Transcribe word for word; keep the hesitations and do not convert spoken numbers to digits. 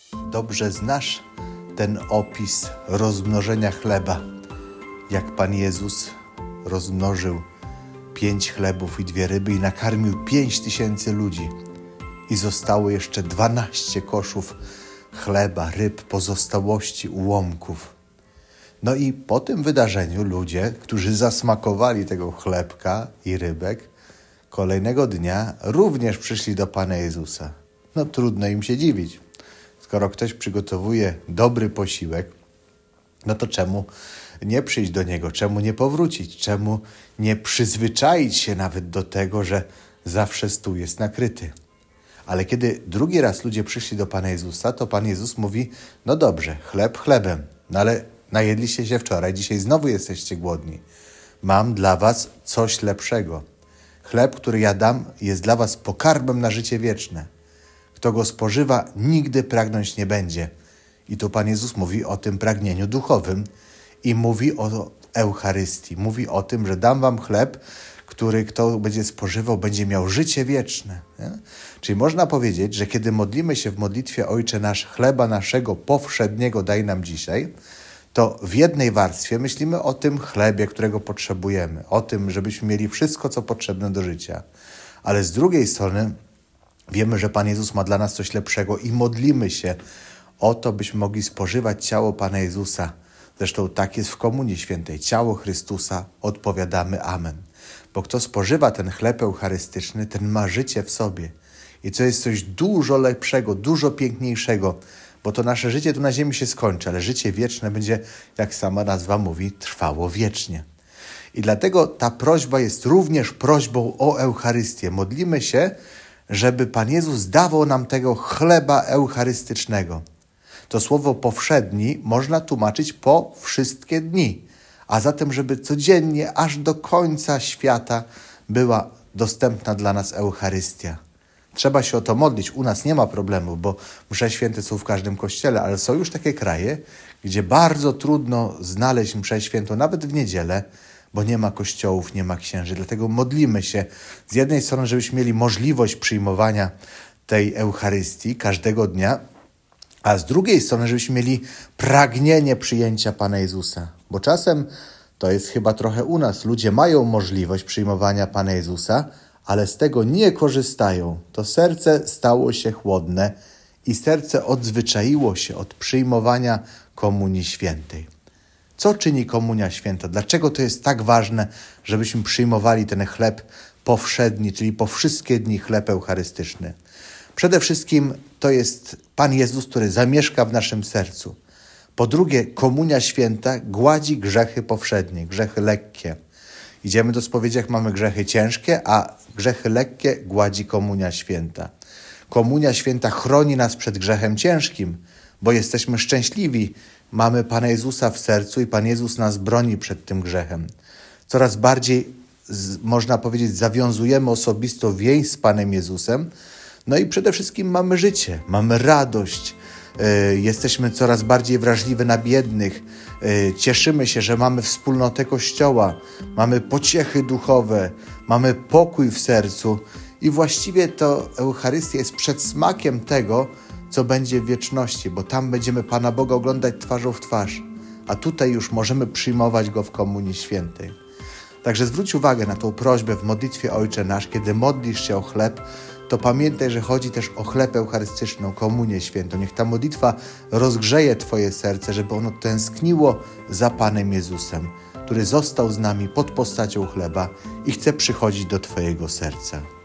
Dobrze znasz ten opis rozmnożenia chleba, jak Pan Jezus rozmnożył pięć chlebów i dwie ryby i nakarmił pięć tysięcy ludzi i zostało jeszcze dwanaście koszów chleba, ryb, pozostałości, ułomków. No i po tym wydarzeniu ludzie, którzy zasmakowali tego chlebka i rybek, kolejnego dnia również przyszli do Pana Jezusa. No trudno im się dziwić. Skoro ktoś przygotowuje dobry posiłek, no to czemu nie przyjść do Niego? Czemu nie powrócić? Czemu nie przyzwyczaić się nawet do tego, że zawsze stół jest nakryty? Ale kiedy drugi raz ludzie przyszli do Pana Jezusa, to Pan Jezus mówi, no dobrze, chleb chlebem, no ale najedliście się wczoraj, dzisiaj znowu jesteście głodni. Mam dla was coś lepszego. Chleb, który ja dam, jest dla was pokarmem na życie wieczne. Kto go spożywa, nigdy pragnąć nie będzie. I tu Pan Jezus mówi o tym pragnieniu duchowym i mówi o Eucharystii. Mówi o tym, że dam wam chleb, który kto będzie spożywał, będzie miał życie wieczne. Nie? Czyli można powiedzieć, że kiedy modlimy się w modlitwie Ojcze nasz, chleba naszego powszedniego daj nam dzisiaj, to w jednej warstwie myślimy o tym chlebie, którego potrzebujemy, o tym, żebyśmy mieli wszystko, co potrzebne do życia. Ale z drugiej strony wiemy, że Pan Jezus ma dla nas coś lepszego i modlimy się o to, byśmy mogli spożywać ciało Pana Jezusa. Zresztą tak jest w Komunii Świętej. Ciało Chrystusa, odpowiadamy Amen. Bo kto spożywa ten chleb eucharystyczny, ten ma życie w sobie. I to jest coś dużo lepszego, dużo piękniejszego, bo to nasze życie tu na ziemi się skończy, ale życie wieczne będzie, jak sama nazwa mówi, trwało wiecznie. I dlatego ta prośba jest również prośbą o Eucharystię. Modlimy się, żeby Pan Jezus dawał nam tego chleba eucharystycznego. To słowo powszedni można tłumaczyć po wszystkie dni, a zatem, żeby codziennie, aż do końca świata była dostępna dla nas Eucharystia. Trzeba się o to modlić. U nas nie ma problemu, bo msze święte są w każdym kościele, ale są już takie kraje, gdzie bardzo trudno znaleźć mszę świętą, nawet w niedzielę, bo nie ma kościołów, nie ma księży. Dlatego modlimy się z jednej strony, żebyśmy mieli możliwość przyjmowania tej Eucharystii każdego dnia, a z drugiej strony, żebyśmy mieli pragnienie przyjęcia Pana Jezusa. Bo czasem, to jest chyba trochę u nas, ludzie mają możliwość przyjmowania Pana Jezusa, ale z tego nie korzystają. To serce stało się chłodne i serce odzwyczaiło się od przyjmowania Komunii Świętej. Co czyni Komunia Święta? Dlaczego to jest tak ważne, żebyśmy przyjmowali ten chleb powszedni, czyli po wszystkie dni chleb eucharystyczny? Przede wszystkim to jest Pan Jezus, który zamieszka w naszym sercu. Po drugie, Komunia Święta gładzi grzechy powszednie, grzechy lekkie. Idziemy do spowiedzi, jak mamy grzechy ciężkie, a grzechy lekkie gładzi Komunia Święta. Komunia Święta chroni nas przed grzechem ciężkim, bo jesteśmy szczęśliwi. Mamy Pana Jezusa w sercu i Pan Jezus nas broni przed tym grzechem. Coraz bardziej, można powiedzieć, zawiązujemy osobistą więź z Panem Jezusem. No i przede wszystkim mamy życie, mamy radość. Yy, jesteśmy coraz bardziej wrażliwi na biednych. Yy, cieszymy się, że mamy wspólnotę Kościoła, mamy pociechy duchowe, mamy pokój w sercu i właściwie to Eucharystia jest przedsmakiem tego, co będzie w wieczności, bo tam będziemy Pana Boga oglądać twarzą w twarz, a tutaj już możemy przyjmować Go w Komunii Świętej. Także zwróć uwagę na tą prośbę w modlitwie Ojcze Nasz, kiedy modlisz się o chleb, to pamiętaj, że chodzi też o chleb eucharystyczny, Komunię Świętą. Niech ta modlitwa rozgrzeje Twoje serce, żeby ono tęskniło za Panem Jezusem, który został z nami pod postacią chleba i chce przychodzić do Twojego serca.